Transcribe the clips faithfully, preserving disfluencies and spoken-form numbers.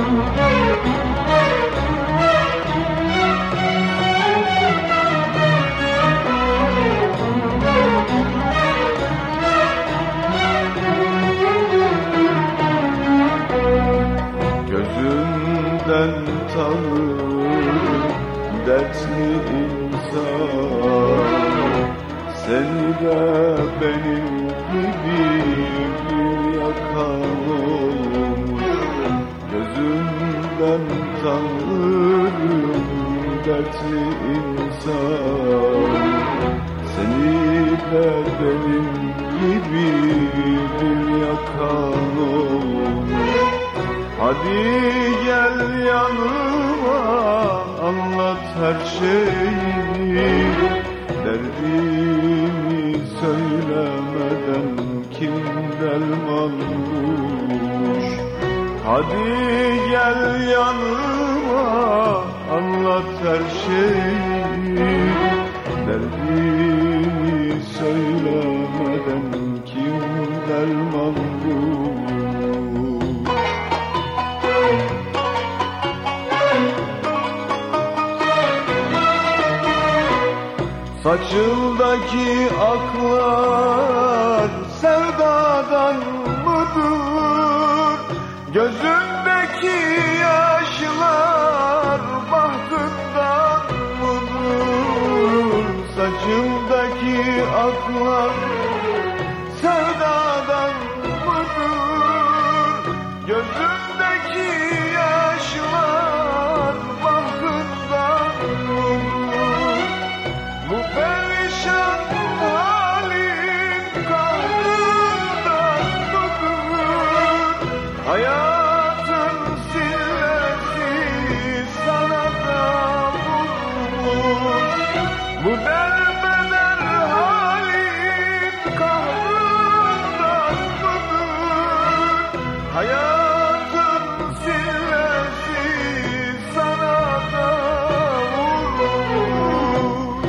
Gözümden tanır dertli insan, seni de benim gibi bir yakan olmuş. Gözümden tanırım dertli insan, seni de benim gibi bir yakan olmuş. Hadi gel yanıma, anlat her şeyi, derdimi söylemeden kim derman bulmuş. Hadi gel yanıma, anlat her şeyi, derdimi söylemeden kim derman bulmuş. Saçındaki aklar sevdadan mıdır? Gözündeki yaşlar bahtından mıdır? Saçındaki aklar sevdadan mıdır? Gözündeki yaşlar bahtından mıdır? Bu perişan halin kahrından mıdır? Hayatın sillesi sana da vurmuş. Bu derbeder halin kahrından mıdır? Hayatın sillesi sana da vurmuş.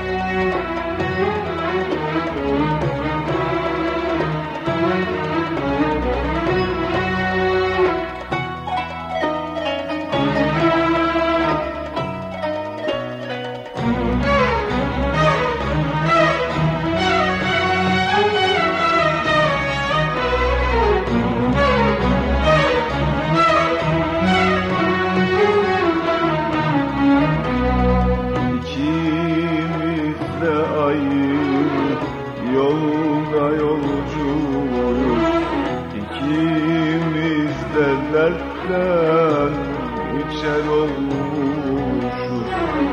İkimiz de aynı yolda yolcuyuz, İkimiz de dertten içer olmuşuz.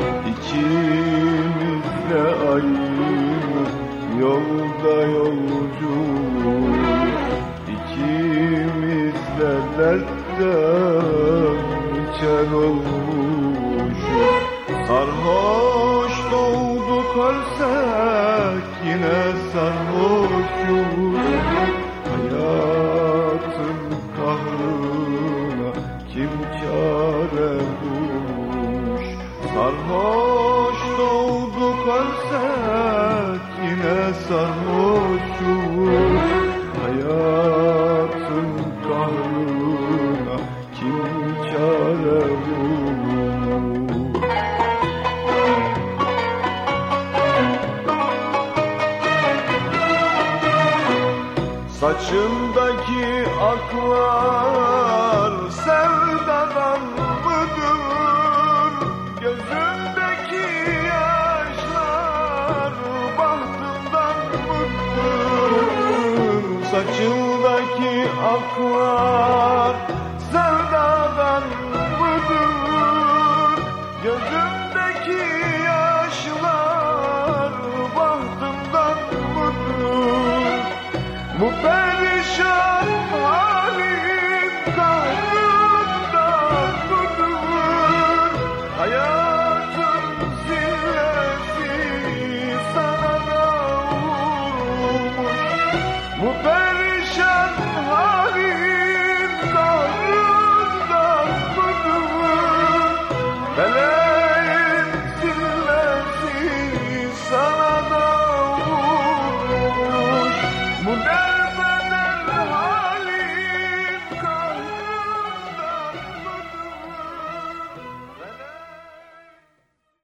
İkimiz de aynı yolda yolcuyuz, İkimiz de dertten içer olmuşuz. Sarhoş doğduk ölsek yine sarhoşuz. Hayatın kahrına kim çare bulmuş? Sarhoş doğduk ölsek yine sarhoşuz. Hayatın kahrına kim çare bulmuş? Saçımdaki aklar